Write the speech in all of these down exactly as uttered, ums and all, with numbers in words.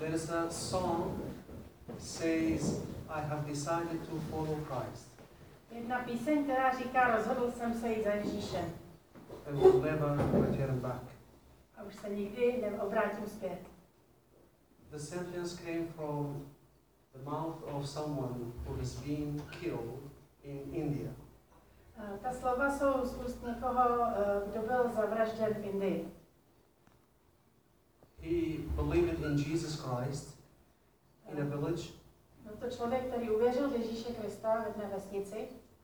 there is a song says, I have decided to follow Christ. Jedna píseň, která říká, rozhodl jsem se jít za Ježíšem. I will never return back. A už se nikdy neobrátím zpět. The sentence came from the mouth of someone who has been killed in India. Ta slova jsou z úst někoho, kdo byl zavražděn v Indii. He believed in Jesus Christ in a village. Byl to člověk, který uvěřil v Ježíše Krista v jedné vesnici.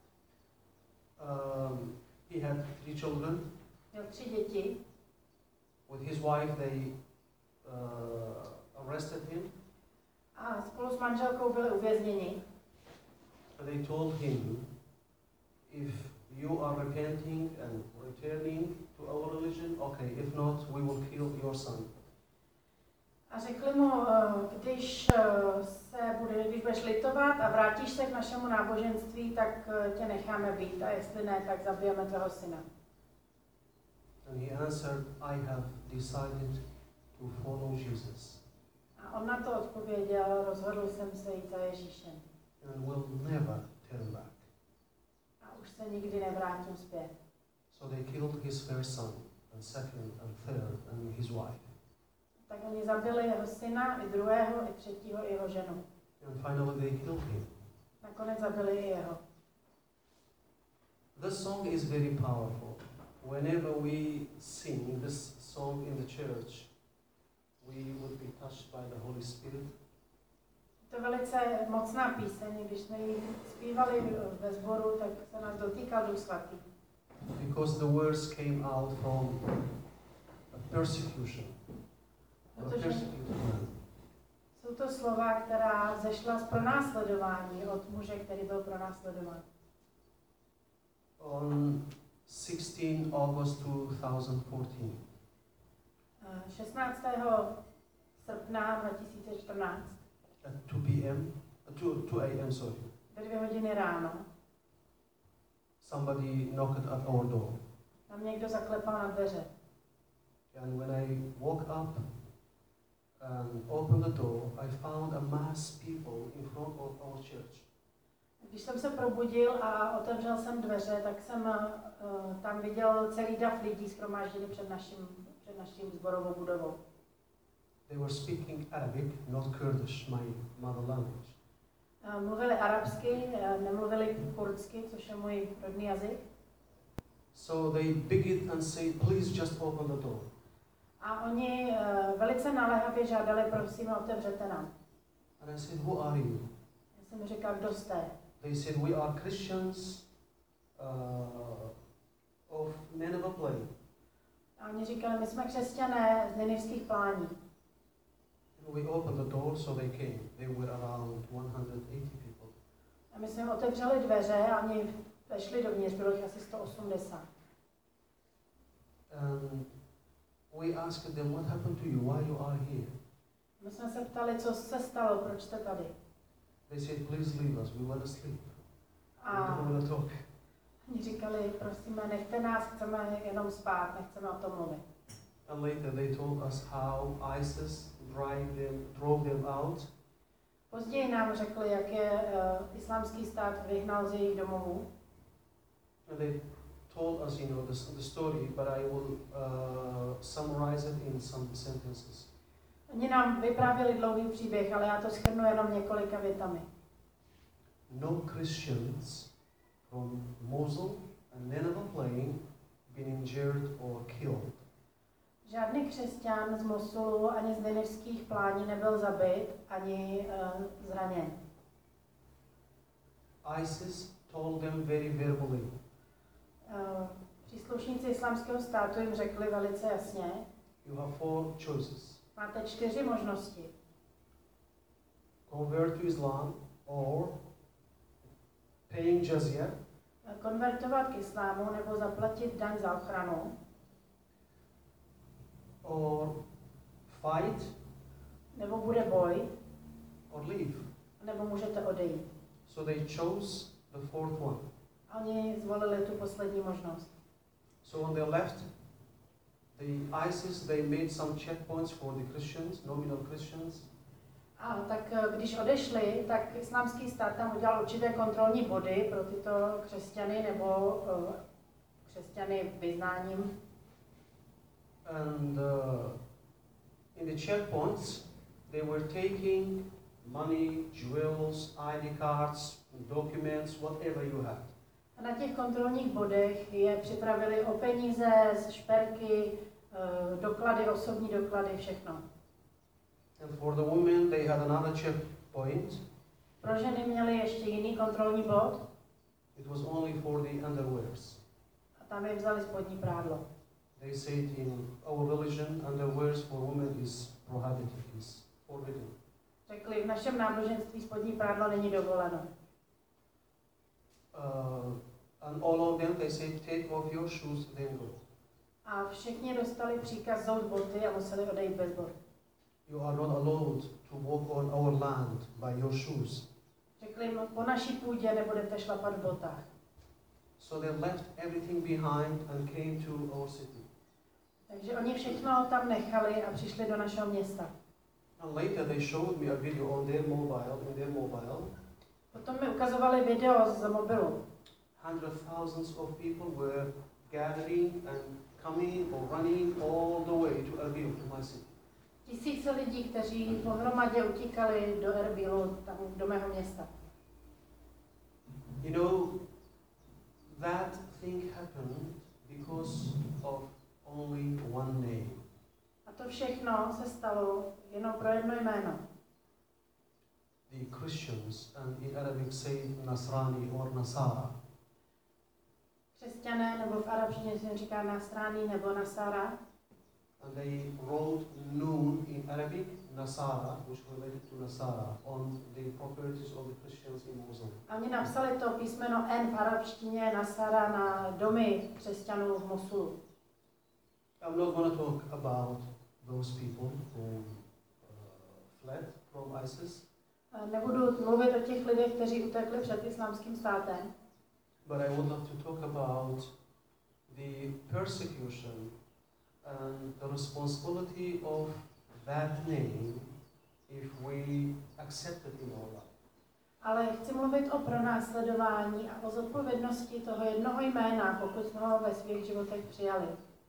Um, he had three children. Měl tři děti. With his wife, they uh, arrested him. A spolu s manželkou byli uvězněni. And they told him, if you are repenting and returning to our religion, okay. If not, we will kill your son. A řekli mu, když se bude, když budeš litovat a vrátíš se k našemu náboženství, tak tě necháme být. A jestli ne, tak zabijeme tvého syna. And he answered, I have decided to follow Jesus. A on na to odpověděl, rozhodl jsem se jít za Ježíšem. And will never turn back. A už se nikdy nevrátím zpět. So they killed his first son, and second, and third, and his wife. Tak oni zabili jeho syna, i druhého, i třetího, i jeho ženu. And finally they killed him. Nakonec zabili i jeho. This song is very powerful. Whenever we sing this song in the church, we would be touched by the Holy Spirit. To je velice mocná píseň, když jsme ji zpívali ve sboru, tak se nás dotýkal Duch Svatý. Because the words came out from a persecution. Protože jsou to slova, která zešla z pronásledování od muže, který byl pronásledován. On sixteenth August two thousand fourteen. šestnáctého srpna dva tisíce čtrnáct. At two p m two a m sorry. Ve dvě hodiny ráno. Somebody knocked at our door. Tam někdo zaklepal na dveře. And when I woke up and opened the door, I found a mass people in front of our church. Když jsem se probudil a otevřel jsem dveře, tak jsem uh, tam viděl celý dav lidí shromážděný před naším, před naším sborovou budovou. They were speaking Arabic, not Kurdish, my mother language. Uh, mluvili arabsky, uh, nemluvili kurdsky, což je můj rodný jazyk. So they begged and said, please just open the door. A oni uh, velice naléhavě žádali, prosím, otevřete nám. And I said, who are you? Já jsem říkal, kdo jste? They said, we are Christians uh, of Nineveh Plain. A oni říkali, my jsme křesťané z Ninivských plání. And we opened the door, so they came. They were around one hundred eighty people. A my jsme otevřeli dveře a oni vešli dovnitř, bylo jich asi sto osmdesát. And we asked them, what happened to you? Why you are here? My jsme se ptali, co se stalo, proč jste tady. They said, please leave us. We want to sleep. A We don't want to talk. oni říkali, prosíme, nechte nás, chceme jenom spát, nechceme o tom mluvit. And later they told us how ISIS drive them, drove them out. Později nám řekli, jak je uh, islámský stát vyhnal z jejich domovů. And they told us, you know, the, the story, but I will uh, summarize it in some sentences. Oni nám vyprávěli dlouhý příběh, ale já to shrnu jenom několika větami. No Christians from Mosul and Nineveh Plain been injured or killed. Žádný křesťan z Mosulu ani z Ninivských plání nebyl zabit, ani uh, zraněn. ISIS told them very verbally. Uh, příslušníci islámského státu jim řekli velice jasně, You have four choices. máte čtyři možnosti. Convert to Islam or paying jizya, Konvertovat k islámu nebo zaplatit daň za ochranu. or fight Nebo bude boj, or leave. nebo můžete odejít. So they chose the fourth one. A oni zvolili tu poslední možnost. So on their left, the ISIS, they made some checkpoints for the Christians, nominal Christians. A tak eh, když odešli, tak islámský stát tam udělal určité kontrolní body pro tyto křesťany nebo uh, křesťany vyznáním. And uh, in the checkpoints, they were taking money, jewels, I D cards, documents, whatever you had. A na těch kontrolních bodech je připravili o peníze, šperky, uh, doklady, osobní doklady, všechno. And for the women, they had another checkpoint. Pro ženy měli ještě jiný kontrolní bod It was only for the underwears. a tam je vzali spodní prádlo. They said in our religion, underwears for women is prohibited, is forbidden. Řekli, v našem náboženství spodní prádlo není dovoleno. Uh, and all of them, they said, take off your shoes, then go. A všichni dostali příkaz zout boty a museli odejít bez bot. You are not allowed to walk on our land by your shoes. Řekli jim, po naší půdě nebudete šlapat v botách. So they left everything behind and came to our city. Takže oni všechno tam nechali a přišli do našeho města. And later they showed me a video on their mobile, in their mobile. Potom mi ukazovali video z mobilu. Hundred thousands of people were gathering and coming or running all the way to Erbil, to my city. Tisíce lidí, kteří pohromadě utíkali do Erbilu, tam do mého města. You know, that thing happened because of only one name. A to všechno se stalo jenom pro jedno jméno. The Christians, and in Arabic say Nasrani or Nasara. Křesťané, nebo v arabštině se říká Nasrani nebo Nasara. And they wrote Noon in Arabic, Nasara, which related to Nasara, on the properties of the Christians in Mosul. A oni napsali to písmeno N v arabštině Nasara na domy křesťanů v Mosulu. I'm not going to talk about those people who uh, fled from ISIS. Nebudu mluvit o těch lidech, kteří utekli před islámským státem. But I would like to talk about the persecution and the responsibility of that name if we accept it in our life. Ale chci mluvit o pronásledování a o zodpovědnosti toho jednoho jména, pokud jsme ho ve svých životech přijali.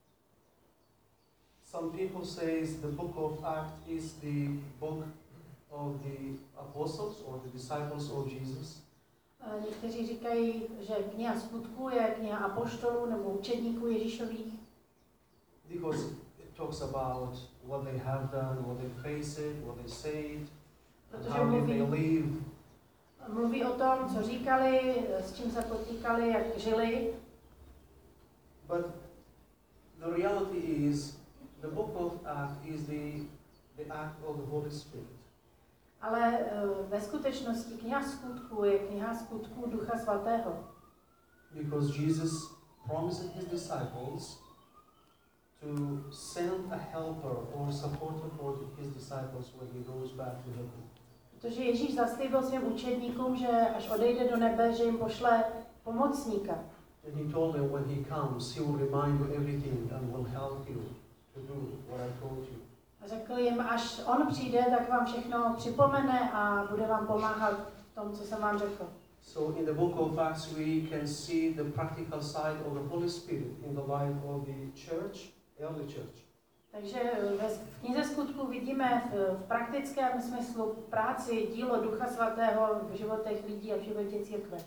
Some people say the book of Acts is the book of the apostles or the disciples of Jesus. Někteří říkají, že kniha skutků je kniha apoštolů nebo učedníků Ježíšových. Because it talks about what they have done, what they faced, what they said, and how did they live. Mluví o tom, co říkali, s čím se potýkali, jak žili. But the reality is, the book of Acts is the, the act of the Holy Spirit. Ale uh, ve skutečnosti kniha skutků je kniha skutků Ducha Svatého. Because Jesus promised his disciples to send a helper or supporter for his disciples when he goes back to heaven. Protože Ježíš zaslíbil svým učedníkům, že až odejde do nebe, že jim pošle pomocníka. And he told them when he comes, he will remind you everything and will help you to do what I told you. A řekl jim, až on přijde, tak vám všechno připomene a bude vám pomáhat v tom, co jsem vám řekl. So in the book of Acts we can see the practical side of the Holy Spirit in the life of the church, early church. Takže v knize skutků vidíme v, v praktickém smyslu práci, dílo Ducha Svatého v životech lidí a v životě církve.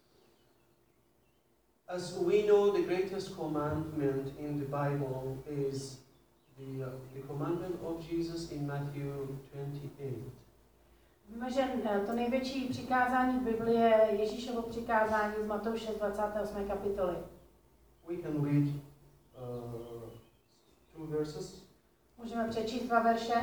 As we know, the greatest commandment in the Bible is the, uh, the commandment of Jesus in Matthew twenty-eight. Víme, že to největší přikázání v Biblii je Ježíšovo přikázání z Matouše dvacáté osmé kapitoly. We can read uh, two verses. Můžeme přečíst dva verše.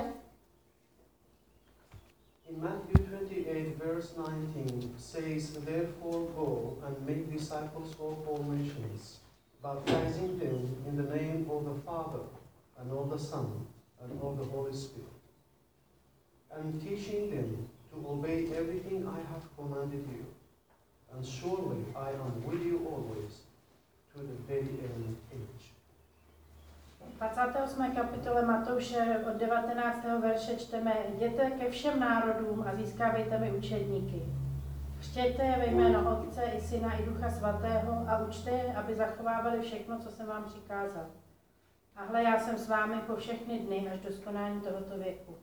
In Matthew twenty-eight, verse nineteen, says, "Therefore go and make disciples of all nations, baptizing them in the name of the Father, and of the Son, and of the Holy Spirit, and teaching them to obey everything I have commanded you. And surely I am with you always, to the very end age." dvacáté osmé kapitole Matouše od devatenáctého verše čteme: Jděte ke všem národům a získávejte mi učedníky. Křtěte je ve jméno Otce i Syna i Ducha Svatého a učte je, aby zachovávali všechno, co jsem vám přikázal. A hle, já jsem s vámi po všechny dny až do skonání tohoto věku.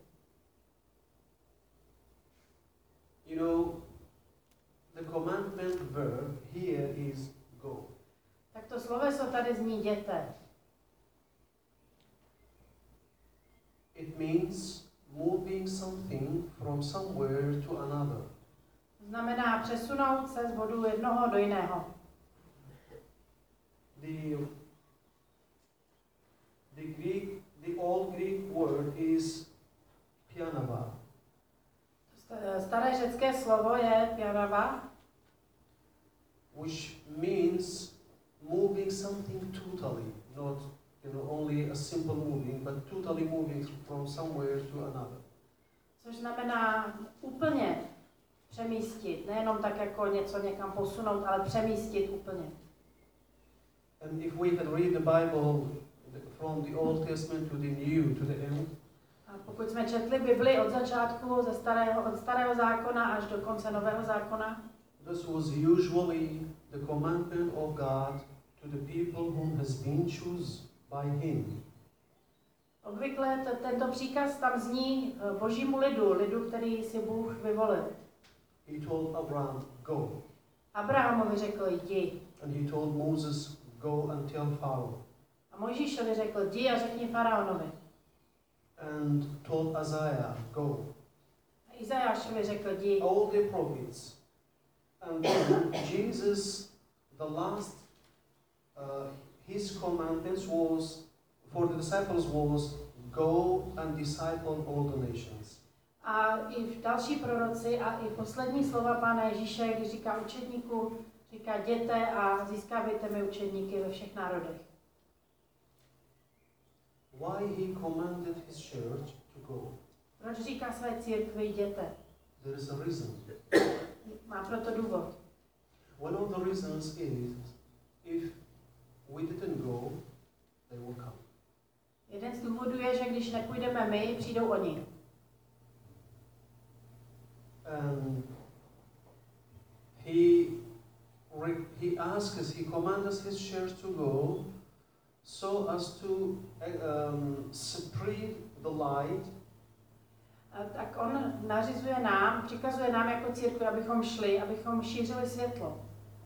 You know, the commandment verb here is go. Tak to sloveso tady zní jděte. It means moving something from somewhere to another. Znamená přesunout se z bodu jednoho do jiného. The, the Greek, the old Greek word is pianava. Staré řecké slovo je pianava, which means moving something totally, not you know only a simple moving, but totally moving from somewhere to another. což znamená úplně přemístit, nejenom tak jako něco někam posunout, ale přemístit úplně. And if we can read the Bible from the Old Testament to the New, to the end, A pokud jsme četli Bibli od začátku, ze starého, od starého zákona až do konce nového zákona, this was usually the commandment of God to the people whom has been chosen by Him. obvykle t- tento příkaz tam zní eh, božímu lidu, lidu, který si Bůh vyvolil. He told Abraham, go. Abrahamovi řekl, jdi. And he told Moses, go and tell Pharaoh. A Mojžíšovi řekl, jdi a řekni faraonovi. And told Isaiah, go. A Izajášovi řekl, jdi. All the prophets. And then Jesus, the last, uh, his commandments was, for the disciples was, go and disciple all the nations. A i v další proroci a i poslední slova Pána Ježíše, když říká učedníku, říká jděte a získávejte mi učedníky ve všech národech. Why he commanded his church to go? Proč říká své církvi jděte? There is a reason. Má proto důvod. One of the reasons is, if we didn't go, they will come. Jeden z důvodů je, že když nepůjdeme my, přijdou oni. And he, re- he asks us, he commands his church to go so as to um, spread the light A tak on nařizuje nám, přikazuje nám jako církvi, abychom šli, abychom šířili světlo.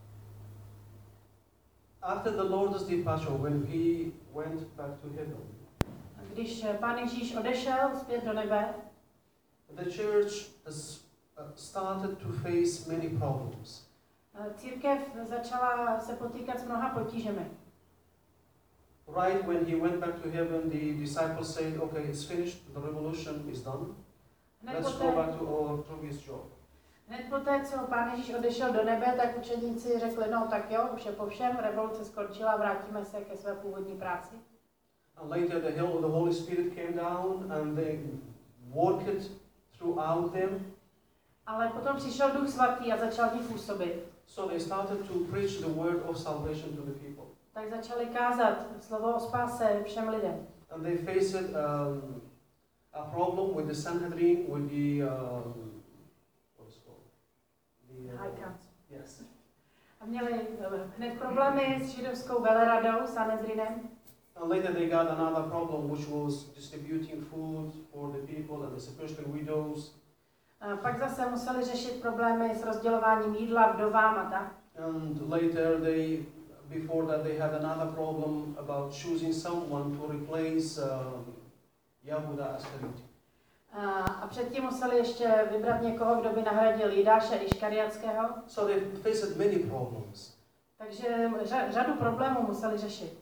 after the Lord's departure, when he went back to heaven. A když Pán Ježíš odešel zpět do nebe, The church has uh, started to face many problems. církev začala se potýkat s mnoha potížemi. Right when he went back to heaven, the disciples said, okay, it's finished, the revolution is done. Hned Let's go poté, back to our previous job. hned poté, co Pán Ježíš odešel do nebe, tak učedníci řekli, no tak jo, už je po všem, revoluce skončila, vrátíme se ke své původní práci. And later the, hell, the Holy Spirit came down and they worked throughout them. Ale potom přišel Duch Svatý a začal v nich působit. So they started to preach the word of salvation to the people. Tak začali kázat slovo o spáse všem lidem. And they faced um, a problem with the Sanhedrin, with the, um, what is it called? The, uh, High Council. Yes. A měli eh, hned problémy s židovskou veleradou, Sanhedrinem. And later they got another problem, which was distributing food for the people, and especially widows. A pak zase museli řešit problémy s rozdělováním jídla vdovám a tak. And later they, before that, they had another problem about choosing someone to replace um, Yahuda Ascariot. A, a předtím museli ještě vybrat někoho, kdo by nahradil Jidáše Iškariatského. So they faced many problems. Takže řa, řadu problémů museli řešit.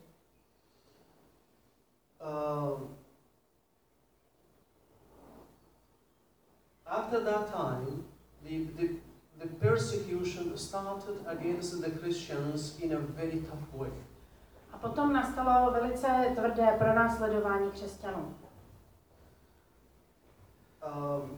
Um, after that time, the, the, the persecution started against the Christians in a very tough way. A potom nastalo velice tvrdé pronásledování křesťanů. Um,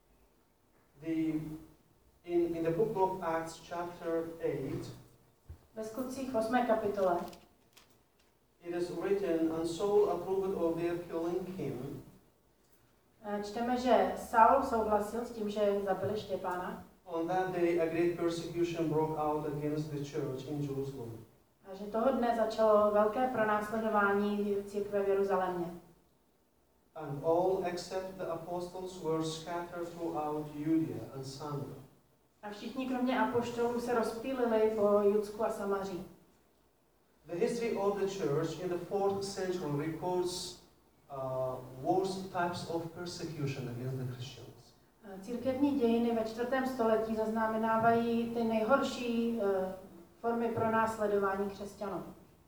the, in, in the book of Acts chapter eight, Ve Skutcích v osmé kapitole it is written, and Saul approved of their killing him. čteme, že Saul souhlasil s tím, že zabili Štěpána. On that day, a great persecution broke out against the church in Jerusalem. A že toho dne začalo velké pronásledování církve v Jeruzalémě. And all except the apostles were scattered throughout Judea and Samaria. A všichni kromě apoštolů se rozptýlili po Judsku a Samaří. The history of the church in the fourth century records uh, worse types of persecution against the Christians. Církevní dějiny ve čtvrtém století zaznamenávají ty nejhorší uh, formy pronásledování křesťanů.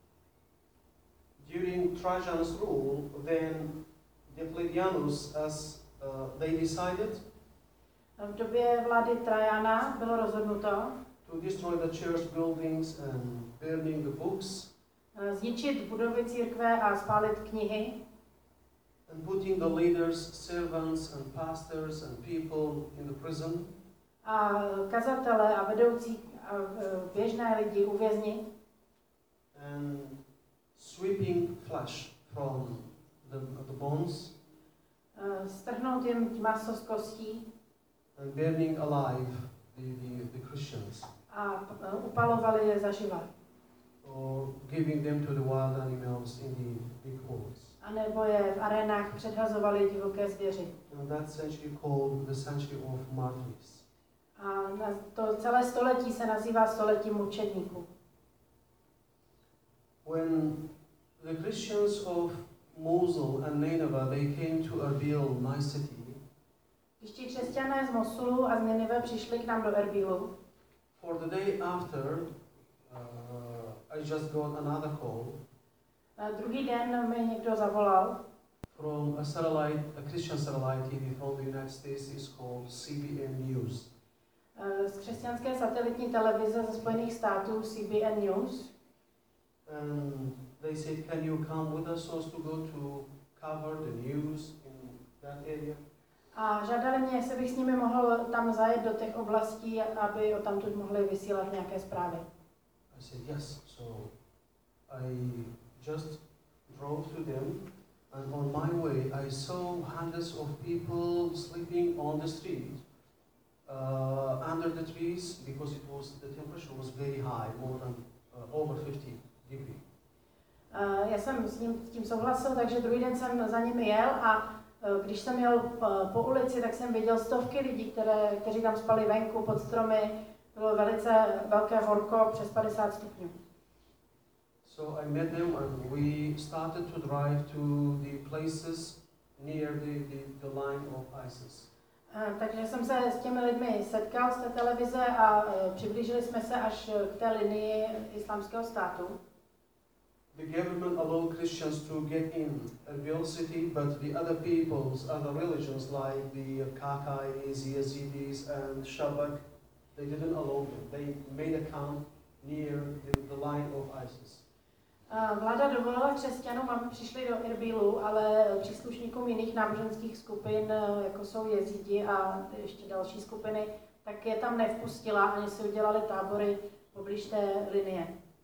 During Trajan's rule, then Diocletianus, as uh, they decided, v době vlády Trajana bylo rozhodnuto to destroy the church buildings and burning the books, zničit budovy církve a spálit knihy, and putting the leaders, servants and pastors and people in the prison, a kazatele a vedoucí a běžné lidi uvěznit, and sweeping flesh from the, the bones, strhnout jim maso z kostí and burning alive the, the, the Christians, a upalovali je zaživa. or giving them to the wild animals in the big halls. A nebo je v arénách předhazovali divoké zvěři. And that century called the century of martyrs. A na to celé století se nazývá století mučedníků. When the Christians of Mosul and Nineveh, they came to Erbil, my city, Když ti křesťané z Mosulu a z Ninive přišli k nám do Erbilu, for the day after, uh, I just got another call a druhý den mi někdo zavolal from a satellite, a Christian satellite T V from the United States. It's called C B N News. z křesťanské satelitní televize ze Spojených států C B N News. And they said, can you come with us so as to go to cover the news in that area? A žádali mě, jestli bych s nimi mohl tam zajet do těch oblastí, aby o tamtud mohli vysílat nějaké zprávy. I said, yes. So I just drove to them, and on my way I saw hundreds of people sleeping on the street, uh, under the trees, because it was, the temperature was very high, more than uh, over fifty degrees. Uh, já jsem s, ním, s tím souhlasil, takže druhý den jsem za nimi jel a uh, když jsem jel uh, po ulici, tak jsem viděl stovky lidí, které, kteří tam spali venku pod stromy. Bylo velice velké horko, přes padesát stupňů. So I met them, and we started to drive to the places near the, the, the line of ISIS. Uh, takže jsem se s těmi lidmi setkal z té televize a uh, přiblížili jsme se až k té linii islámského státu. The government allowed Christians to get in Erbil city, but the other peoples, other religions like the Kakais, Yazidis and Shabak, they didn't allow them. They made a camp near the, the line of ISIS. Vláda dovolila křesťanům, aby přišli do Erbilu, ale příslušníkům jiných náboženských skupin, jako jsou jezidi a ještě další skupiny, tak je tam nevpustila, ani si udělali tábory poblíž té linie.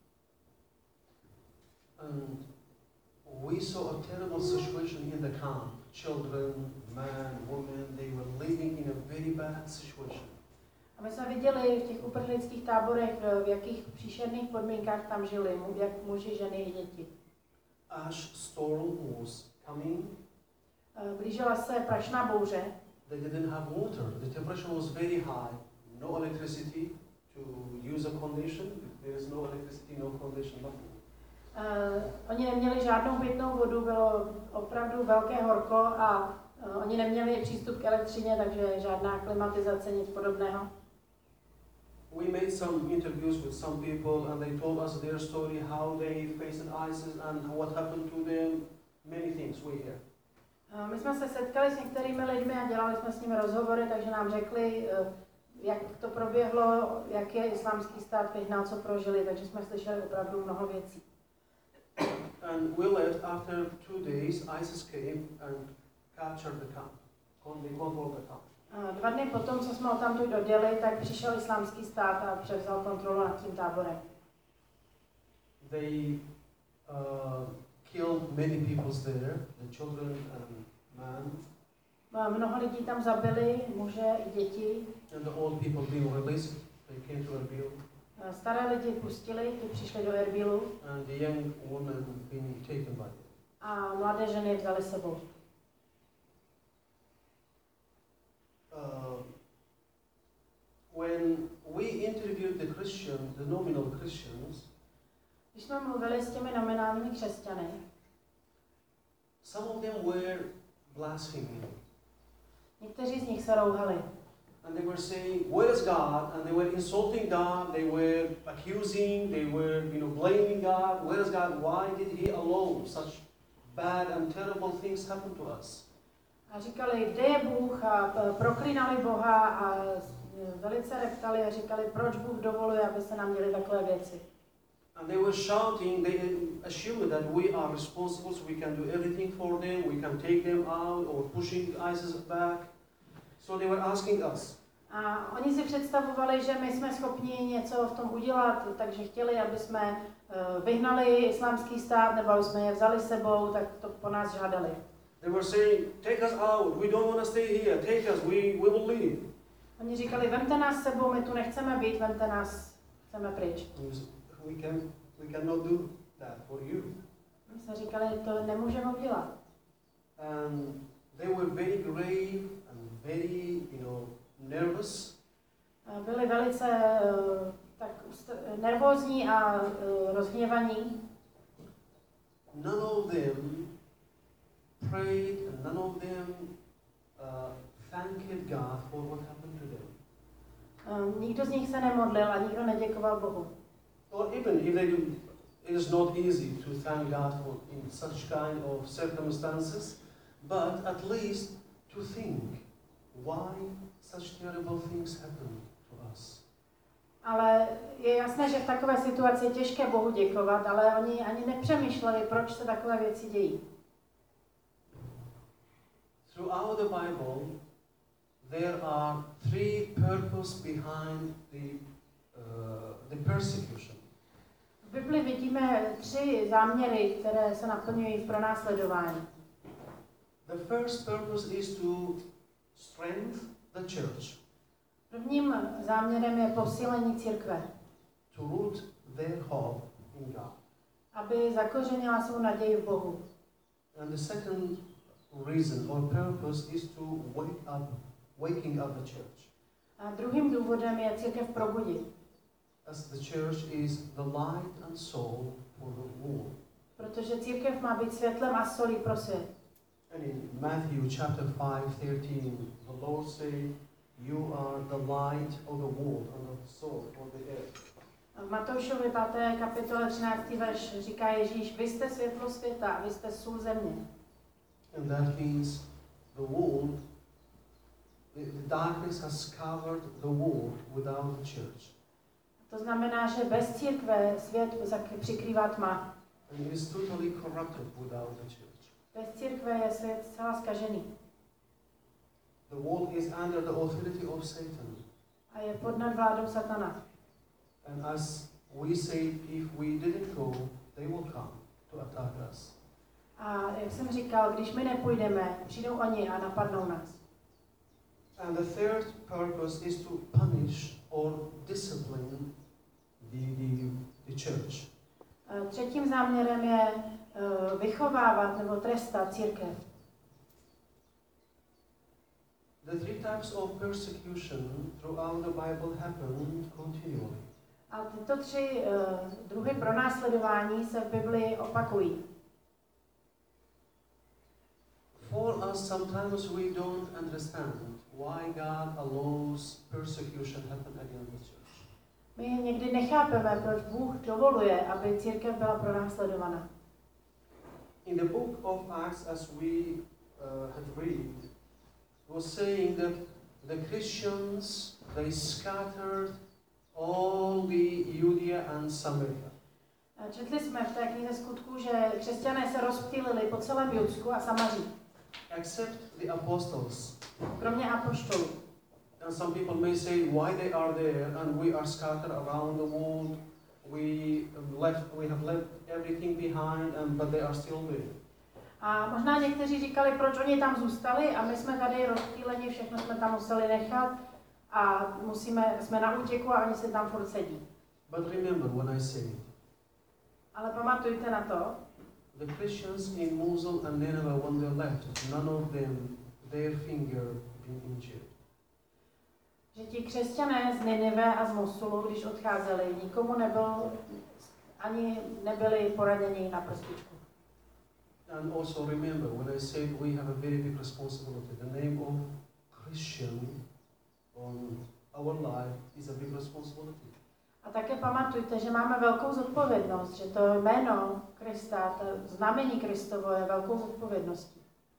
And we saw a terrible situation in the camp. Children, men, women, they were living in a very bad situation. A my jsme viděli v těch uprchlických táborech, v jakých příšerných podmínkách tam žili, jak muži, ženy i děti. Ash storm was coming. Blížila se prašná bouře. They didn't have water. The temperature was very high. No electricity to use a condition. There is no electricity, no condition, nothing. Uh, oni neměli žádnou pitnou vodu, bylo opravdu velké horko a uh, oni neměli přístup k elektřině, takže žádná klimatizace, nic podobného. We made some interviews with some people, and they told us their story, how they faced ISIS and what happened to them, many things we hear. Uh, my jsme se setkali s některými lidmi a dělali jsme s nimi rozhovory, takže nám řekli, uh, jak to proběhlo, jak je islámský stát vyhnal, co prožili, takže jsme slyšeli opravdu mnoho věcí. And we left after two days. ISIS came and captured the camp. They controlled the camp. Dva dny potom, co jsme ho tam tu odjeli, tak přišel islámský stát a převzal kontrolu nad tím táborem. they uh, killed many people there, the children and men. Mnoho lidí tam zabili, muže i děti. And the old people being released, they came to Erbil. Staré lidi pustili, ty přišli do Erbilu. And the young women being taken by them. A mladé ženy vzali sebou. Uh, when we interviewed the Christians, the nominal Christians, když jsme mluvili s těmi nominálními křesťany, some of them were blaspheming. někteří z nich se rouhali. And they were saying, where is God? And they were insulting God, they were accusing, they were, you know, blaming God. Where is God? Why did He allow such bad and terrible things happen to us? A říkali, kde je Bůh? A proklínali Boha a velice reptali a říkali, proč Bůh dovoluje, aby se nám děly takové věci. And they were shouting, they assumed that we are responsible, so we can do everything for them, we can take them out, or pushing ISIS back. So they were asking us. A oni si představovali, že my jsme schopni něco v tom udělat, takže chtěli, aby jsme vyhnali islámský stát, nebo aby jsme je vzali sebou, tak to po nás žádali. They were saying, take us out, we don't want to stay here, take us, we, we will leave. Oni říkali, vemte nás sebou, my tu nechceme být, vemte nás, chceme pryč. We can, we cannot do that for you. My jsme říkali, to nemůžeme udělat. And they were very grave and very, you know, nervous. Byli velice tak nervózní a rozhněvaní. None of them prayed, and none of them uh, thanked God for what happened to them. Nikdo z nich se nemodlil a nikdo neděkoval Bohu. Or even if they do, it is not easy to thank God for in such kind of circumstances, but at least to think why such terrible things happen to us. Ale je jasné, že v takové situaci je těžké Bohu děkovat, ale oni ani nepřemýšleli, proč se takové věci dějí. Throughout the Bible, there are three purposes behind the, uh, the persecution. V Bibli vidíme tři záměry, které se naplňují v pronásledování. The first purpose is to strengthen the church. Prvním záměrem je posílení církve. To root their hope in God. Aby zakořenila svou naději v Bohu. And the second reason or purpose is to wake up, waking up the church. A druhým důvodem je církev probudit. As the church is the light and soul for the world. Protože církev má být světlem a solí pro svět. And in Matthew chapter five thirteen, the Lord said, you are the light of the world and the salt of the earth. V Matoušovi páté kapitole třináctý verš říká Ježíš, vy jste světlo světa, vy jste sůl země. And that means the world, the, the darkness has covered the world without the church. To znamená, že bez církve svět přikrývá tma. And it is totally corrupted without the church. Bez církve je svět zcela zkažený. The world is under the authority of Satan. A je pod nadvládou satana. And as we said, if we didn't go, they will come to attack us. A jak jsem říkal, když my nepůjdeme, přijdou oni a napadnou nás. And the third purpose is to punish or discipline the, the, the church. Třetím záměrem je uh, vychovávat nebo trestat církev. The three types of persecution throughout the Bible happen continually. A tyto tři uh, druhy pronásledování se v Biblii opakují. For us, sometimes we don't understand why God allows persecution happen against the church. My někdy nechápeme, proč Bůh dovoluje, aby církev byla pronásledovaná. In the book of Acts, as we uh, have read, was saying that the Christians, they scattered all the Judea and Samaria. Četli jsme v té knize Skutků, že křesťané se rozptýlili po celém Judsku a Samaří. Except the apostles. Kromě apoštolů. And some people may say why they are there and we are scattered around the world. We left, we have left everything behind, and but they are still there. A možná někteří říkali, proč oni tam zůstali a my jsme tady rozptýleni, všechno jsme tam museli nechat a musíme, jsme na útěku a oni se tam furt sedí. But remember when I say it, Ale pamatujte na to, the Christians in Mosul and Nineveh, when they left, none of them, their finger been injured. že ti křesťané z Ninive a z Mosulu, když odcházeli, nikomu nebyl, ani nebyli poraněni na prstičku. And also remember, when I said we have a very big responsibility, the name of Christian on our life is a big responsibility. A také pamatujte, že máme velkou zodpovědnost, že to jméno Krista, to znamení Kristovo je velkou zodpovědností.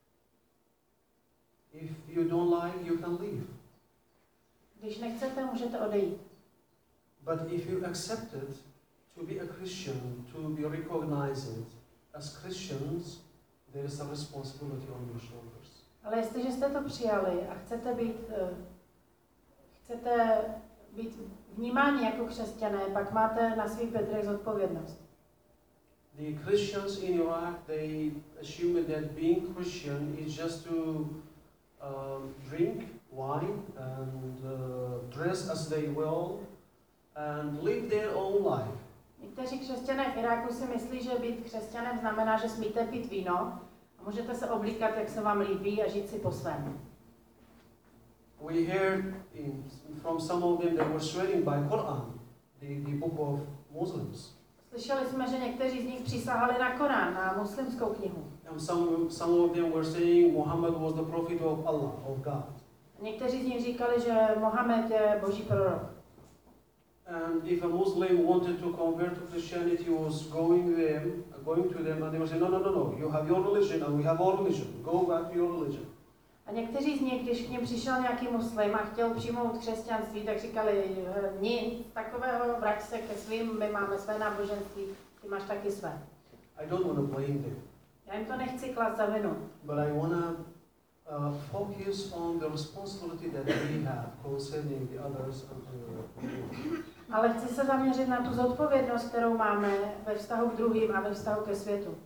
If you don't like, you can leave. Když nechcete, můžete odejít. But if you accept it to be a Christian, to be recognized as Christians, there is a responsibility on your shoulders. Ale jestliže jste to přijali a chcete být, chcete být vnímáni jako křesťané, pak máte na svých bedrech zodpovědnost. The Christians in Iraq, they assume that being Christian is just to um, drink wine and uh, dress as they will and live their own life. Někteří křesťané v Iráku si myslí, že být křesťanem znamená, že smíte pít víno a můžete se oblíkat, jak se vám líbí a žít si po svém. We heard in, from some of them that were swearing by Quran, the, the book of Muslims. Slyšeli jsme, že někteří z nich přísahali na Korán, na muslimskou knihu. And some, some of them were saying Muhammad was the prophet of Allah, of God. Někteří z nich říkali, že Mohamed je boží prorok. And if a Muslim wanted to convert to Christianity, was going them, going to them, and they were saying, no, no, no, no, you have your religion and we have our religion. Go back to your religion. A někteří z nich, když k nim přišel nějaký muslim a chtěl přijmout křesťanství, tak říkali, nic takového, vrať se ke svým, my máme své náboženství, ty máš taky své. I don't want to blame them. Já jim to nechci klást za vinu. But I want to uh, focus on the responsibility that we have concerning the others and the world. Ale chci se zaměřit na tu zodpovědnost, kterou máme ve vztahu k druhým a ve vztahu ke světu.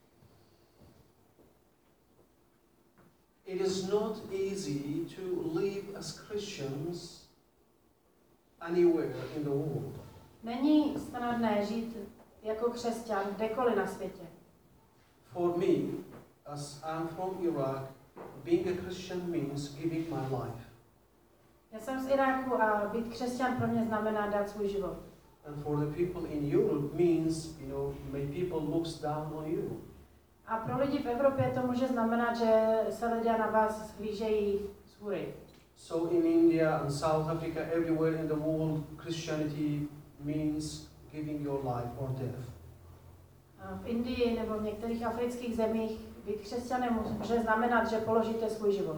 It is not easy to live as Christians anywhere in the world. Není snadné žít jako křesťan kdekoliv na světě. For me, as I'm from Iraq, being a Christian means giving my life. Já jsem z Iráku a být křesťan pro mě znamená dát svůj život. And for the people in Europe means, you know, may people looks down on you. A pro lidi v Evropě to může znamenat, že se lidé na vás shlížejí z hůry. So in India and South Africa, everywhere in the world, Christianity means giving your life or death. A v Indii nebo v některých afrických zemích být křesťanem může znamenat, že položíte svůj život.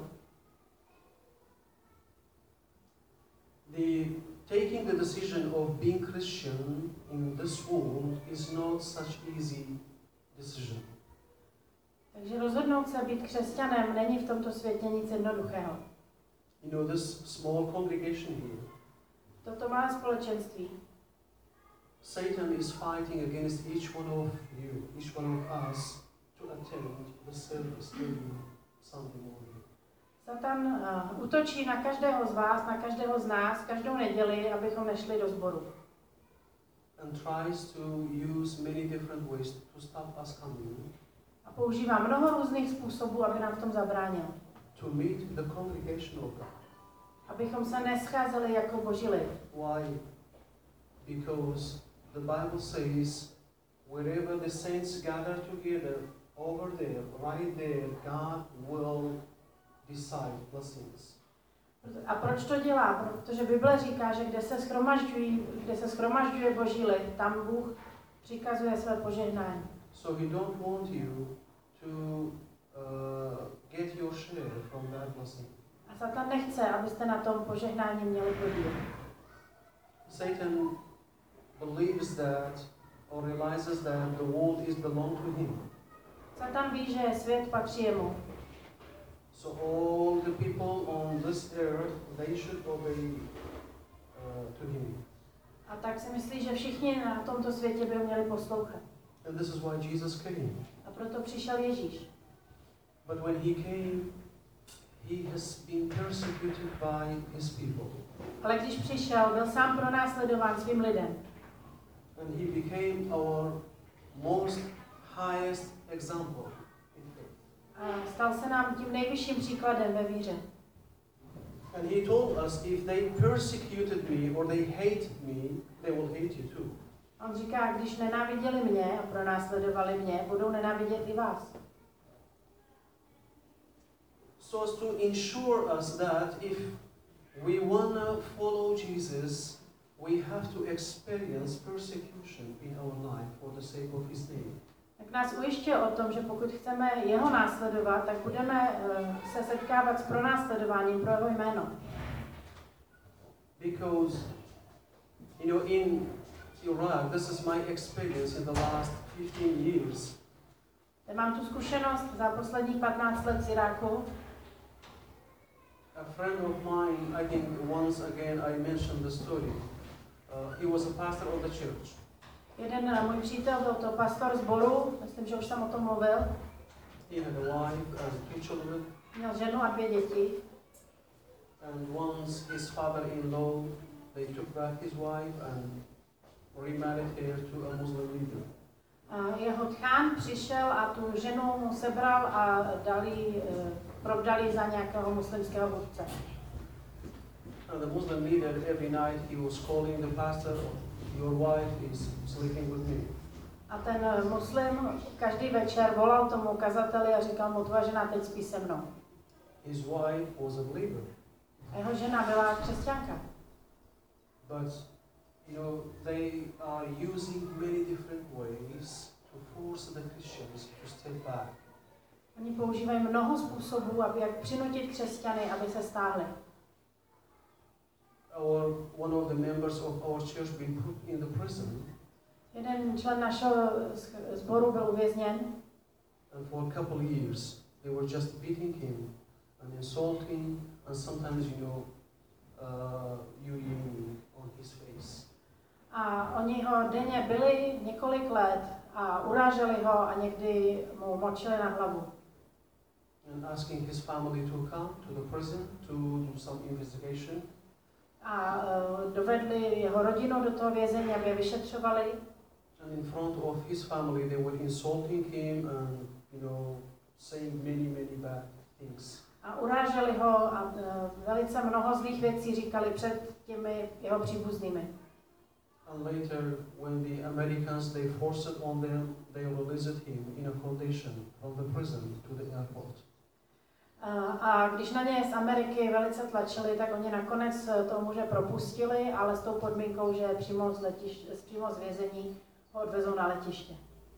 The taking the decision of being Christian in this world is not such easy decision. Takže rozhodnout se být křesťanem není v tomto světě nic jednoduchého. You know, this small congregation here, Toto malé společenství, Satan is fighting against each one of you, each one of us, to attend the service every Sunday morning. Satan uh, útočí na každého z vás, na každého z nás, každou neděli, abychom nešli do sboru. And tries to use many different ways to stop us coming. A používá mnoho různých způsobů, aby nám v tom zabránil. To meet the congregation of God. Abychom se nescházeli jako boží lid. Why? Because the Bible says, wherever the saints gather together, over there, right there, God will decide blessings. A proč to dělá? Protože Bible říká, že kde se shromažďují, kde se shromažďuje boží lid, tam Bůh přikazuje své požehnání. So he don't want you to uh, get your share from that blessing. A Satan nechce, abyste na tom požehnání měli podíl. Satan believes that or realizes that the world is belong to him. Satan ví, že svět patří jemu. So all the people on this earth, they should obey uh, to him. A tak si myslí, že všichni na tomto světě by ho měli poslouchat. And this is why Jesus came. A proto přišel Ježíš. But when he came, he has been persecuted by his people. Ale když přišel, byl sám pronásledován svým lidem. And he became our most highest example in faith. A stal se nám tím nejvyšším příkladem ve víře. And he told us, if they persecuted me or they hate me, they will hate you too. On říká, když nenáviděli mě a pronásledovali mě, budou nenávidět i vás. So as to ensure us that if we want to follow Jesus, we have to experience persecution in our life for the sake of his name. Tak nás ujišťuje o tom, že pokud chceme jeho následovat, tak budeme uh, se setkávat s pronásledováním pro jeho jméno. Because, you know, in Iraq, this is my experience in the last fifteen years. Teď mám tu zkušenost za posledních patnáct let z Iráku. A friend of mine, I think once again I mentioned the story. Uh, he was a pastor of the church. Jeden uh, můj přítel byl to pastor sboru, myslím, že už jsem o tom mluvil. He had a wife and two children. Měl ženu a dvě děti. And once his father-in-law, they took back his wife and remarried her to a Muslim leader. A jeho tchán přišel a tu ženu mu sebral a dali, uh, prodali za nějakého muslimského vůdce. And the Muslim leader, every night he was calling the pastor, your wife is sleeping with me. A ten uh, muslim každý večer volal tomu kazateli a říkal mu, tvoje žena teď spí se mnou. His wife was a believer. A jeho žena byla křesťanka. But, you know, they are using many different ways to force the Christians to step back. Oni používají mnoho způsobů, aby jak přinutit křesťany, aby se stáhli. Our, one of the members of our church been put in the prison. Jeden člen našeho sboru byl uvězněn. And for a couple of years, they were just beating him and insulting and sometimes, you know, uh, urinating on his face. A oni ho denně byli několik let a uráželi ho a někdy mu močili na hlavu. And asking his family to come to the prison to do some investigation. A uh, dovedli jeho rodinu do toho vězení, aby je vyšetřovali. And in front of his family, they were insulting him and, you know, saying many, many bad things. A uráželi ho a uh, velice mnoho zlých věcí říkali před těmi jeho příbuznými. And later, when the Americans, they forced it on them, they released him in a condition from the prison to the airport. A když na ně z Ameriky velice tlačili, tak oni nakonec toho muže propustili, ale s tou podmínkou, že přímo z, letiš, přímo z vězení ho odvezou na letiště.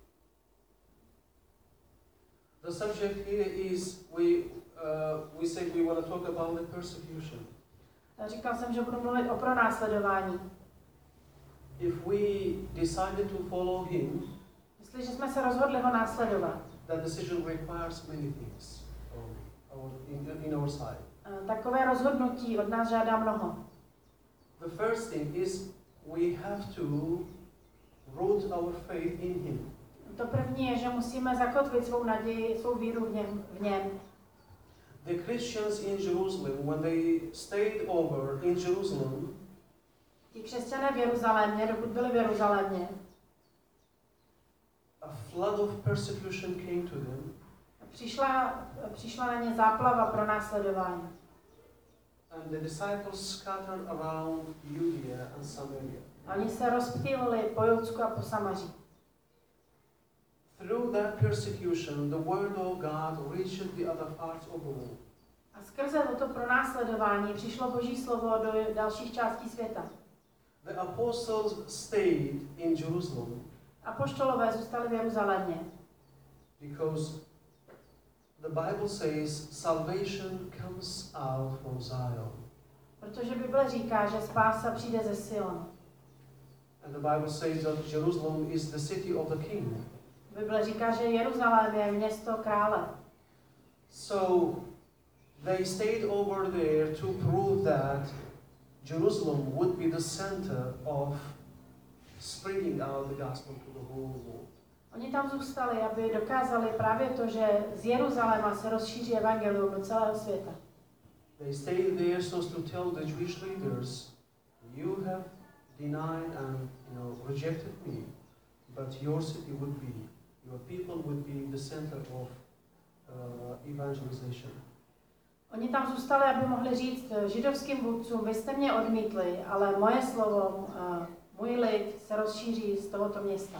The subject here is, we, uh, we say we want to talk about the persecution. Říkal jsem, že budu mluvit o pronásledování. If we decided to follow him, Jestliže jsme se rozhodli ho následovat, that decision requires many things um, our, in, in our side. takové rozhodnutí od nás žádá mnoho. The first thing is we have to root our faith in him. To první je, že musíme zakotvit svou naději, svou víru v něm. V něm. The Christians in Jerusalem, when they stayed over in Jerusalem, Ti křesťané v Jeruzalémě, dokud byli v Jeruzalémě, a flood of persecution came to them. Přišla, přišla na ně záplava pro následování. And the disciples scattered around Judea and Samaria. A oni se rozptýlili po Judsku a po Samaří. Through that persecution, the word of God reached the other parts of the world. A skrze toto pronásledování přišlo Boží slovo do dalších částí světa. The apostles stayed in Jerusalem Apoštolové zůstali v Jeruzalémě. because the Bible says salvation comes out from Zion. Protože Bible říká, že spása přijde ze Sionu. And the Bible says that Jerusalem is the city of the king. Bible říká, že Jeruzalém je město krále. So they stayed over there to prove that Jerusalem would be the center of spreading out the gospel to the whole world. Oni tam zůstali, aby dokázali právě to, že z Jeruzaléma se rozšíří evangelium do celého světa. They stayed there so as to tell the Jewish leaders, you have denied and you know rejected me, but your city would be, your people would be the center of uh, evangelization. Oni tam zůstali, aby mohli říct židovským vůdcům, vy jste mě odmítli, ale moje slovo, můj lid se rozšíří z tohoto města.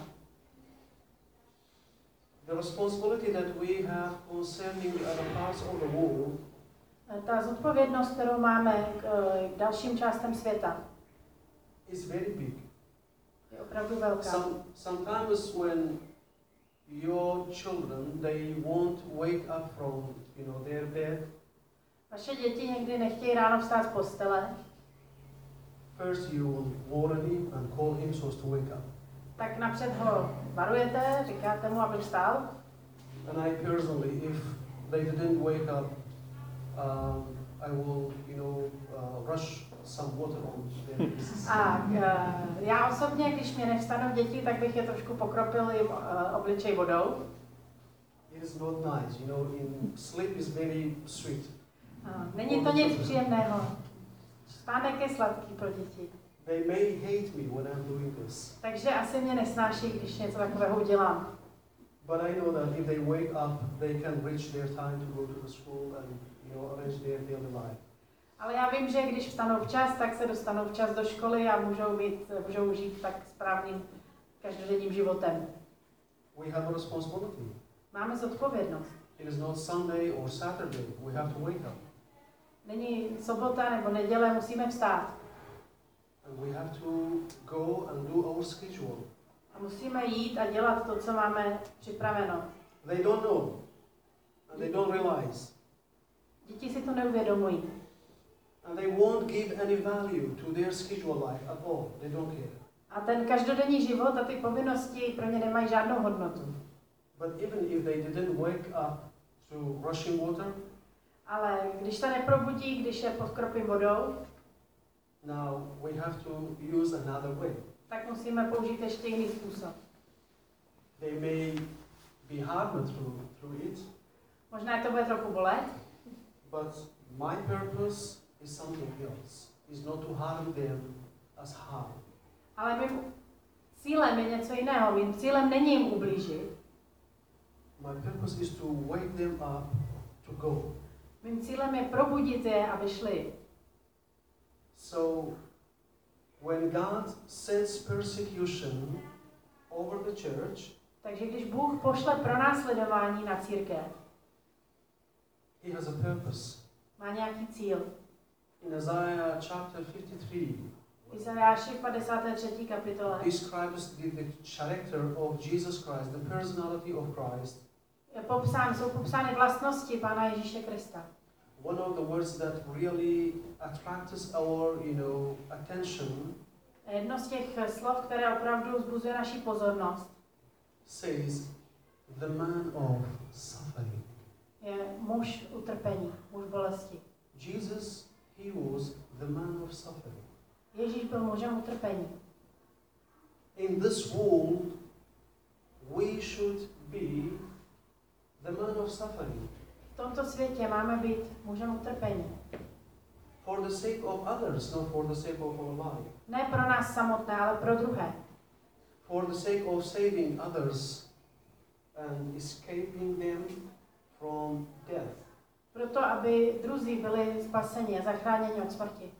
The responsibility that we have concerning other parts of the world Ta zodpovědnost, kterou máme k, k dalším částem světa, is very big. je opravdu velká. Some, sometimes when your children, they won't wake up from you know their bed, Vaše děti někdy nechtějí ráno vstát z postele, first you will warn him and call him so as to wake up. tak napřed ho varujete, říkáte mu, aby vstál. And I personally, if they didn't wake up, um, I will, you know, uh, rush some water on their faces. A uh, já osobně, když mě nevstanou děti, tak bych je trošku pokropil jim uh, obličej vodou. It is not nice, you know. In sleep is very sweet. Uh, není to nic příjemného. Spánek je sladký pro děti. They may hate me when I'm doing this, Takže asi mě nesnáší, když něco takového udělám. but I know that if they wake up, they can reach their time to go to the school and you know arrange their daily life. Ale já vím, že když vstanou včas, tak se dostanou včas do školy a můžou, být, můžou žít tak správným každodenním životem. We have a responsibility. Máme zodpovědnost. It is not Sunday or Saturday. We have to wake up. Není sobota nebo neděle, musíme vstát. And we have to go and do our schedule. A musíme jít a dělat to, co máme připraveno. They don't know. And they don't realize. Děti si to neuvědomují. And they won't give any value to their schedule life at all. They don't care. A ten každodenní život a ty povinnosti pro ně nemají žádnou hodnotu. But even if they didn't wake up to rushing water, Ale když se neprobudí, když je pod kropím vodou, now we have to use another way. tak musíme použít ještě jiný způsob. They may be harder through, through it, Možná to bude trochu bolet, but my purpose is something else. Is not to harm them as harm. ale mým cílem je něco jiného. Mým cílem není jim ublížit. My purpose is to wake them up to go. Mým cílem je probudit je, aby šli. So, when God sends persecution over the church, Takže když Bůh pošle pronásledování na církev, He has a purpose. má nějaký cíl. In Isaiah chapter fifty-three, Izajáši v padesáté třetí kapitole describes the, the character of Jesus Christ, the personality of Christ. je popsán, jsou popsány vlastnosti Pána Ježíše Krista. One of the words that really attracts our, you know, attention Jedno z těch slov, které opravdu vzbuzuje naši pozornost, says the man of suffering. je muž utrpení, muž bolesti. Jesus, he was the man of suffering. Ježíš byl mužem utrpení. In this world, we should be the man of suffering. V tomto světě máme být mužem utrpení. For the sake of others, not for the sake of our life. Ne pro nás samotné, ale pro druhé. For the sake of saving others and escaping them from death. Proto, aby druzí byli spaseni a zachráněni od smrti.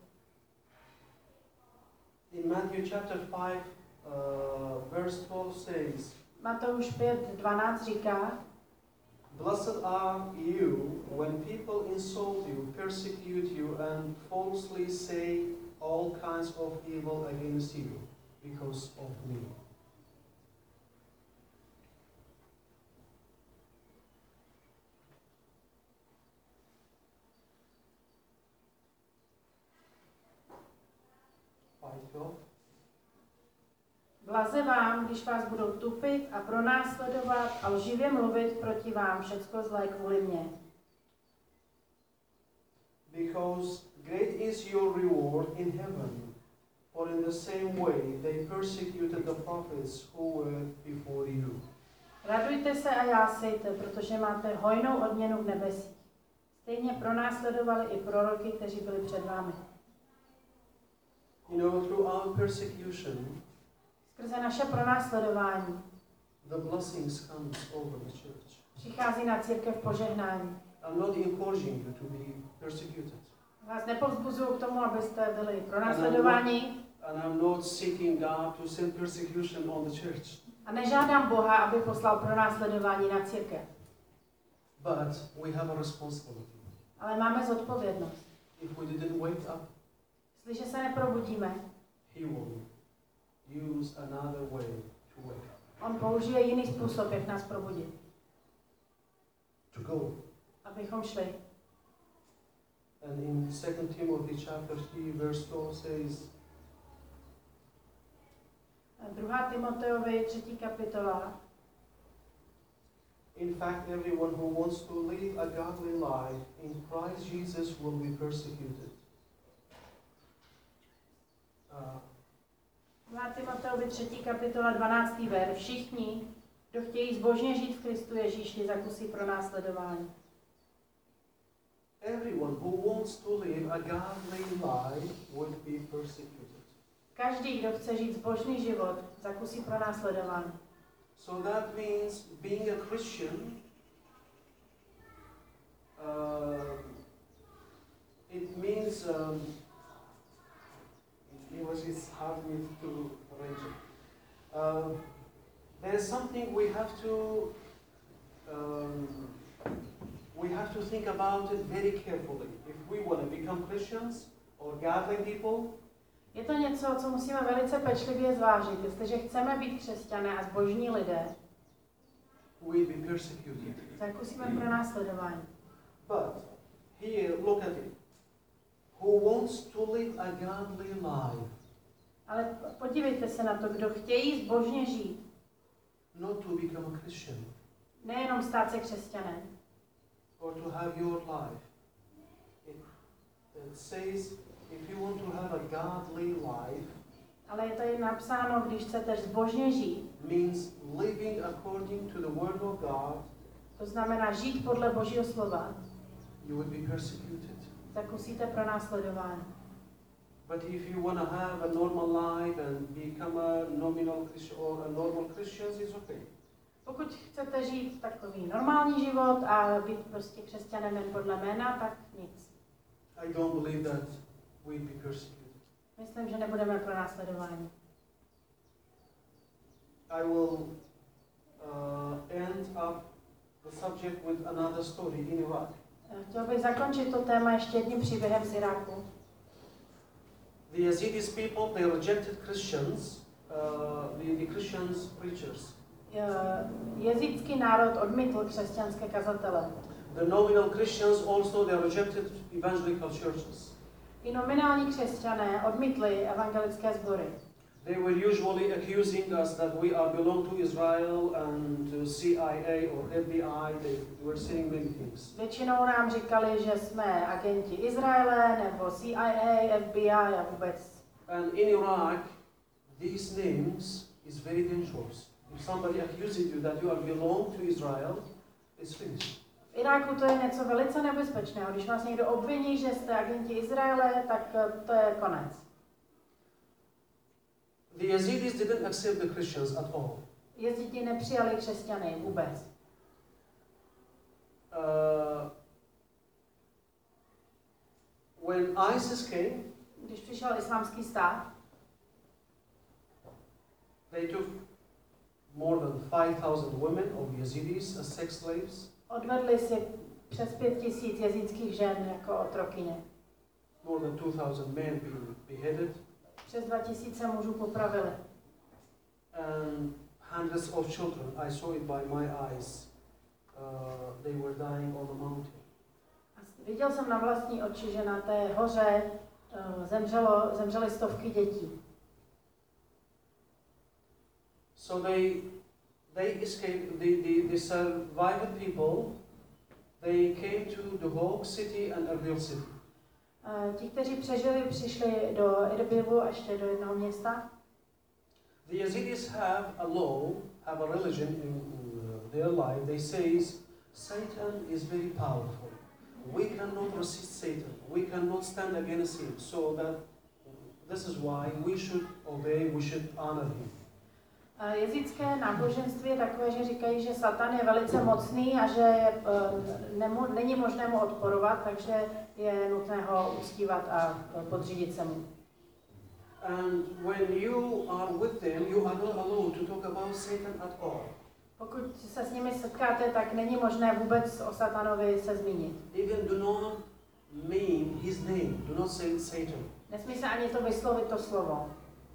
In Matthew chapter five, uh, verse twelve says, Matouš pět dvanáct říká, Blessed are you when people insult you, persecute you, and falsely say all kinds of evil against you because of me. Blaze vám, když vás budou tupit a pronásledovat a lživě mluvit proti vám všecko zlé kvůli mně. Because great is your reward in heaven, For in the same way they persecuted the prophets who were before you. Radujte se a jásejte, protože máte hojnou odměnu v nebesích. Stejně pronásledovali i proroky, kteří byli před vámi. You know, through our persecution, Skrze naše pronásledování the blessings comes over the church. přichází na církev požehnání. I'm not encouraging you to be persecuted. Vás nepovzbuzuju k tomu, abyste byli pronásledováni And I'm not seeking God to send persecution on the church. a nežádám Boha, aby poslal pronásledování na církev. But we have a responsibility. Ale máme zodpovědnost. If we didn't wake up, Jestliže se neprobudíme, He will use another way to wake up. on použije jiný způsob, jak nás probudit. To go. Abychom šli. And in Second Timothy chapter three, verse twelve says, druhá Timoteovi, třetí kapitola. in fact, everyone who wants to live a godly life in Christ Jesus will be persecuted. Uh, druhá Timoteovi, třetí kapitola, dvanáctý verš. Všichni, kdo chtějí zbožně žít v Kristu Ježíši, zakusí pronásledování. everyone who wants to live a godly life will be persecuted. Každý, kdo chce žít zbožný život, zakusí pronásledování. So that means being a Christian, uh, it means, um, in English it's hard me to arrange it. Uh, there's something we have to, um, we have to think about it very carefully. If we want to become Christians or godly people, Je to něco, co musíme velice pečlivě zvážit. Jestliže chceme být křesťané a zbožní lidé, we'll be persecuted. zakusíme pronásledování. But here, look at it. Who wants to live a godly life, Ale podívejte se na to, kdo chtějí zbožně žít, not to become a Christian nejenom stát se křesťanem, or to have your life. It, it says, if you want to have a godly life, ale je tady napsáno, když chcete zbožně žít, means living according to the word of God, to znamená žít podle Božího slova, you will be persecuted. zakusíte pronásledování. But if you want to have a normal life and become a nominal Christian or a normal Christian, it's okay. Pokud chcete žít takový normální život a být prostě křesťanem jen podle jména, tak nic. I don't believe that we'll be persecuted. Myslím, že nebudeme pronásledováni. I will uh, end up the subject with another story in Iraq. Chtěl bych zakončit to téma ještě jedním příběhem z Iráku. The Yazidis people, they rejected Christians, uh, the, the Christians preachers. Jezídský národ odmítl křesťanské kazatele. The nominal Christians also, they rejected evangelical churches. I nominální křesťané odmítli evangelické sbory. They were usually accusing us that we are belong to Israel and to C I A or F B I. They were saying many things. Většinou nám říkali, že jsme agenti Izraele nebo C I A, F B I a vůbec. And in Iraq, these names is very dangerous. If somebody accuses you that you are belong to Israel, it's finished. V Iráku to je něco velice nebezpečného. Když vás někdo obviní, že jste agenti Izraele, tak to je konec. The Yazidis didn't accept the Christians at all. Jezídi nepřijali křesťany vůbec. Uh, when ISIS came, Když přišel islámský stát, they took more than five thousand women of Yazidis as sex slaves. odvedli si přes pět tisíc jezídských žen jako otrokyně. More than two thousand men being beheaded. Přes dva tisíce mužů popravili. And hundreds of children, I saw it by my eyes, uh, they were dying on the mountain. A viděl jsem na vlastní oči, že na té hoře uh, zemřelo, zemřely stovky dětí. So they, they escaped, the, the, the survived people, they came to the Hawk city and Erbil city. Eh, Ti, kteří přežili, přišli do Erbilu a ještě do jednoho města. The Yazidis have a law, have a religion in uh, their life. They say Satan is very powerful. We cannot resist Satan. We cannot stand against him. So that this is why we should obey, we should honor him. Eh, Jezidské náboženství je takové, že říkají, že Satan je velice mocný a že je, eh, nemo, není možné mu odporovat, takže je nutné ho uctívat a eh, podřídit se mu. And when you are with them, you are not allowed to talk about Satan at all. Pokud se s nimi setkáte, tak není možné vůbec o Satanovi se zmínit. Even do not mean his name. Do not say Satan. Nesmí se ani to vyslovit, to slovo.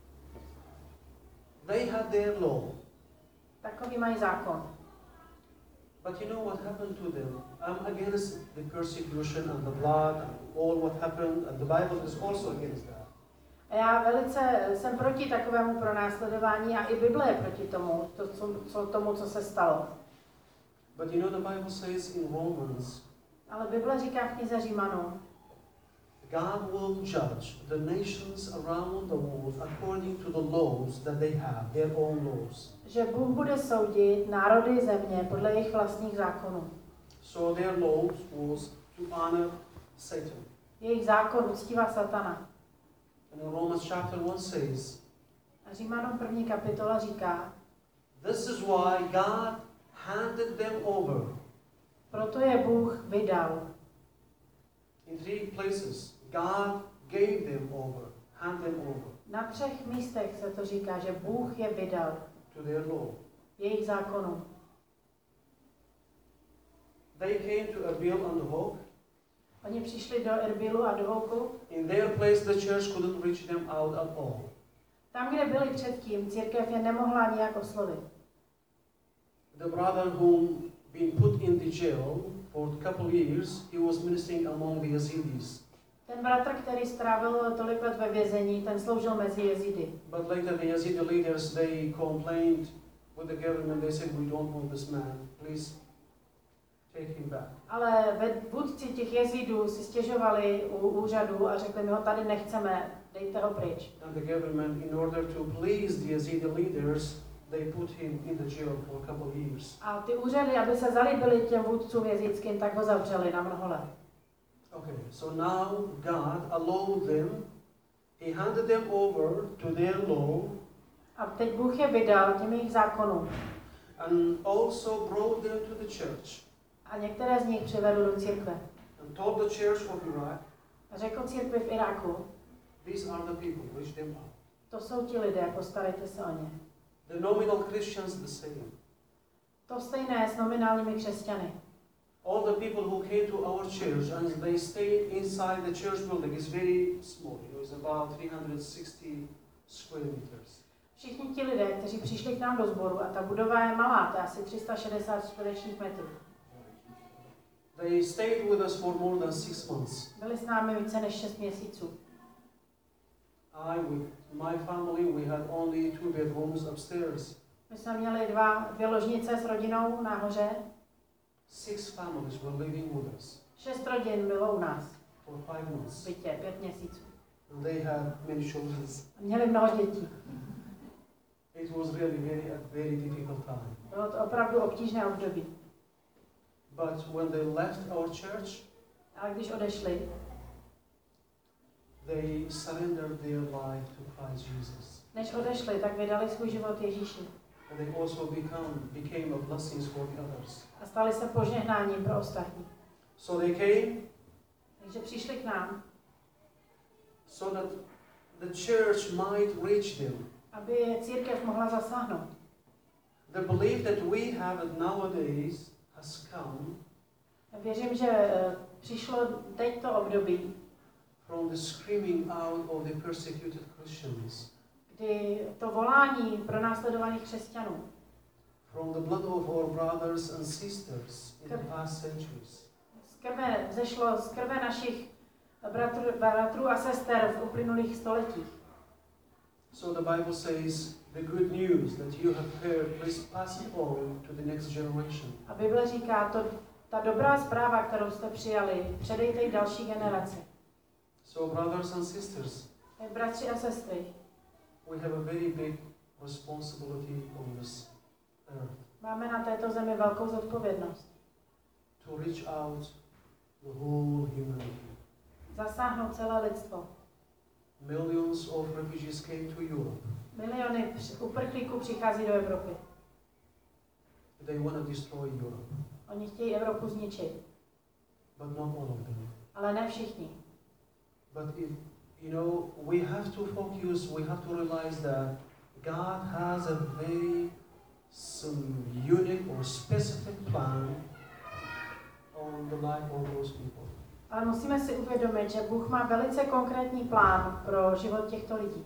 They had their law. Takový mají zákon. But you know what happened to them? I'm against the persecution and the blood and all what happened, and the Bible is also against that. A já velice jsem proti takovému pronásledování a i Bible je proti tomu, to, co, co, tomu, co se stalo. But you know the Bible says in Romans, Ale Bible říká v knize Římanů, God will judge the nations around the world according to the laws that they have, their own laws. že Bůh bude soudit národy země podle jejich vlastních zákonů. So their laws was to honor Satan. Jejich zákon uctívá Satana. And in Romans chapter one says, A Římanům první kapitola říká, this is why God handed them over. proto je Bůh vydal. In three places, God gave them over, hand them over Na třech místech se to říká, že Bůh je vydal to their law. jejich zákonů. They came to Erbil and Hok. Oni přišli do Erbilu a do Hoku. In their place, the church couldn't reach them out at all. Tam, kde byli předtím, církev je nemohla nijak oslovit. The brother whom been put in the jail for a couple of years, he was ministering among the Yazidis. Ten bratr, který strávil tolik let ve vězení, ten sloužil mezi Jezidy. But later the Yazidi leaders, they complained with the government. They said, we don't want this man. Please take him back. Ale vůdci těch Jezidů si stěžovali u úřadu a řekli, my ho tady nechceme, dejte ho pryč. And the government, in order to please the Yazidi leaders, they put him in the jail for a couple of years. A ty úřady, aby se zalíbili těm vůdcům jezidským, tak ho zavřeli na mnoho let. Okay, so now God allowed them, He handed them over to their law, A teď Bůh je vydal těm jejich zákonům. and also brought them to the church, A některé z nich přivedl do církve. and told the church of Iraq, A řekl církvi v Iráku, these are the people, reach them out. to jsou ti lidé, postarejte se o ně. The nominal Christians the same. To stejné s nominálními křesťany. All the people who came to our church and they stayed inside the church building is very small. You know, it's about three hundred sixty square meters. Všichni ti lidé, kteří přišli k nám do sboru, a ta budova je malá, to je asi tři sta šedesát čtverečních metrů. They stayed with us for more than six months. Byli s námi více než šest měsíců. I, with my family, we had only two bedrooms upstairs. My jsme měli dva, dvě ložnice s rodinou nahoře. Six families were living with us Šest rodin bylo u nás for five v months. bytě, pět měsíců. And they had many children. A měli mnoho dětí. It was really very, a very difficult time. Bylo to opravdu obtížné období. But when they left our church, Ale když odešli, they surrendered their life to Christ Jesus. než odešli, tak vydali svůj život Ježíši. And they also become, became a blessing for the others. A stali se požehnáním pro ostatní. So they came Takže přišli k nám, so that the church might reach them. aby církev mohla zasáhnout. The belief that we have it nowadays has come Věřím, že eh, přišlo teď to období, from the screaming out of the persecuted Christians, kdy to volání pro následovaných křesťanů, from the blood of our brothers and sisters in the past centuries. z krve, zešlo z krve našich bratr, bratrů a sester v uplynulých stoletích. So the Bible says the good news that you have heard, please pass it on to the next generation. A Bible říká, to, ta dobrá zpráva, kterou jste přijali, předejte ji další generaci. So, brothers and sisters, Tak bratři a sestry, we have a very big responsibility on this earth máme na této zemi velkou zodpovědnost. to reach out the whole humanity. Zasáhnout celé lidstvo. Millions of refugees came to Europe. Miliony při- uprchlíků přichází do Evropy. They want to destroy Europe, Oni chtějí Evropu zničit, but not all of them. ale ne všichni. But it, you know, we have to focus, we have to realize that God has a very some unique or specific plan on the life of those people. Ale musíme si uvědomit, že Bůh má velice konkrétní plán pro život těchto lidí.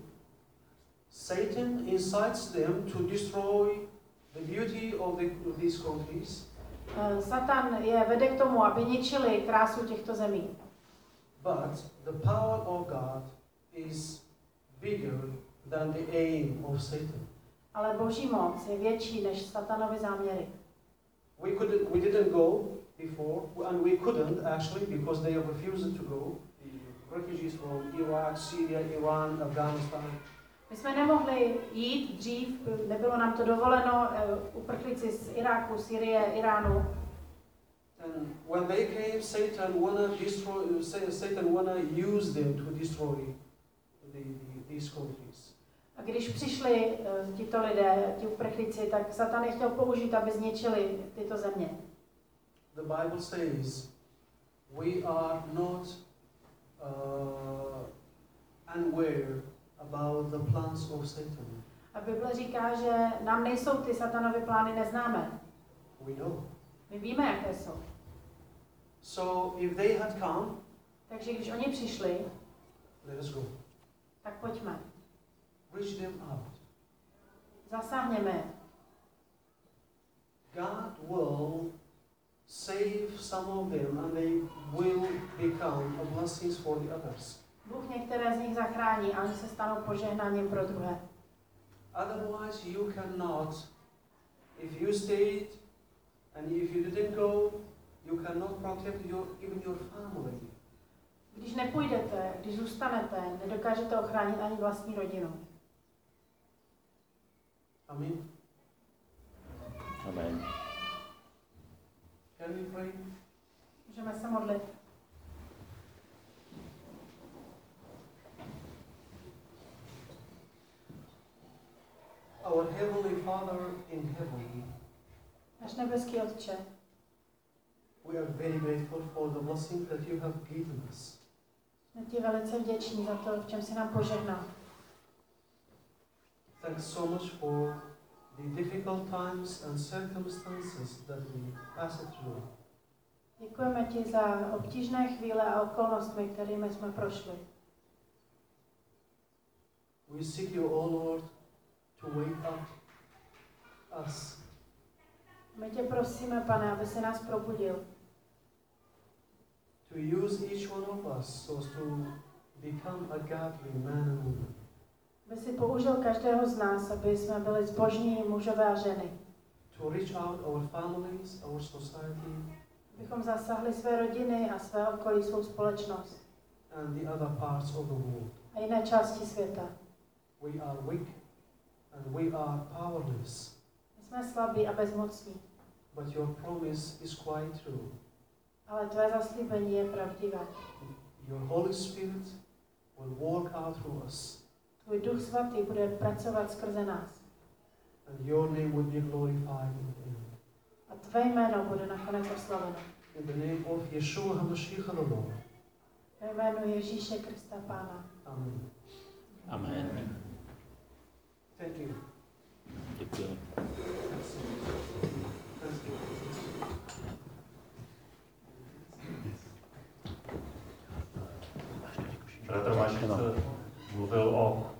Satan incites them to destroy the beauty of, the, of these countries, Eh, Satan je vede k tomu, aby ničili krásu těchto zemí. but the power of God is bigger than the aim of Satan. Ale Boží moc je větší než Satanovy záměry. We couldn't, we didn't go before, and we couldn't actually because they refused to go. The refugees from Iraq, Syria, Iran, Afghanistan. My jsme nemohli jít dřív, nebylo nám to dovoleno, eh, uprchlíci z Iráku, Syrie, Iránu. And when they came, Satan wanna destroy. Satan wanna use them to destroy the, the, these countries. A když přišli eh, tito lidé, ti uprchlíci, tak Satan je chtěl použít, aby zničili tyto země. The Bible says we are not uh, unaware about the plans of Satan. A Bible říká, že nám nejsou ty Satanovy plány neznámé. We know. My víme, jaké jsou. So if they had come, Takže když oni přišli, let us go. tak pojďme. Reach them out. Zasáhněme je. God will save some of them and they will become a blessings for the others. Bůh některé z nich zachrání a oni se stanou požehnáním pro druhé. Otherwise you cannot, if you stayed and if you didn't go, you cannot protect your, even your family. Když nepůjdete, když zůstanete, nedokážete ochránit ani vlastní rodinu. Amen. Amen. Can we pray? Můžeme se modlit. Our Heavenly Father in heaven, Náš nebeský Otče, we are very grateful for the blessing that you have given us. jsme ti velice vděční za to, v čem jsi nám požehnal. Thanks so much for the difficult times and circumstances that we passed through. Děkujeme ti za obtížné chvíle a okolnostmi, kterými jsme prošli. We seek you, O Lord, to wake up us, My tě prosíme, Pane, aby si nás probudil, to use each one of us so as to become a godly man and woman. aby si použil každého z nás, aby jsme byli zbožní mužové a ženy. To reach out our families, our society, Abychom zasáhli své rodiny a své okolí, svou společnost and the other parts of the world. a jiné části světa. We are weak and we are powerless, My jsme slabí a bezmocní, but your promise is quite true. ale tvé zaslíbení je pravdivé. Your Holy Spirit will work out through us, Tvůj Duch Svatý bude pracovat skrze nás and your name will be glorified in the end. a tvé jméno bude nakonec oslaveno. In the name of Yeshua HaMashiach the Lord. Ve jménu Ježíše Krista Pána. Amen. Amen. Thank you. Děkuji. Thank you. Bratr Mašek mluvil o